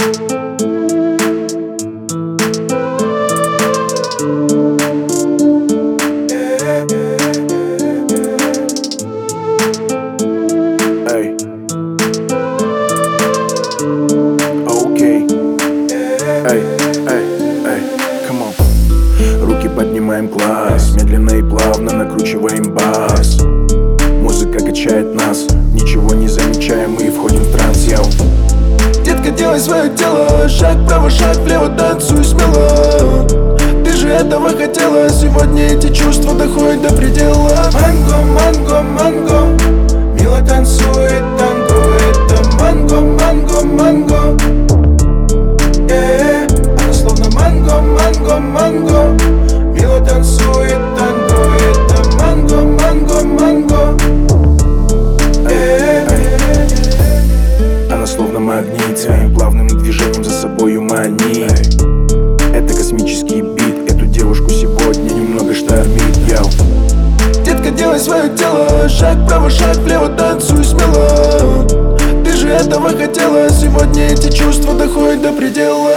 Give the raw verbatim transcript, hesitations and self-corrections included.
Эй, эй, эй, come on. Руки поднимаем класс, медленно и плавно накручиваем бас. Музыка качает нас, ничего не замечаем, мы входим в транс, яу. Детка, делай свое дело, шаг вправо, шаг влево, танцуй смело. Ты же этого хотела, сегодня эти чувства доходят до предела. Манго, манго, манго, мило танцует танго. Это манго, манго, манго. Yeah, она словно манго, манго, манго, мило танцует танго. Это манго, манго, манго. Она словно магнит, своим плавным движением за собою манит. Это космический бит, эту девушку сегодня немного штормит, яу. Детка, делай свое дело, шаг вправо, шаг влево, танцуй смело. Ты же этого хотела, сегодня эти чувства доходят до предела.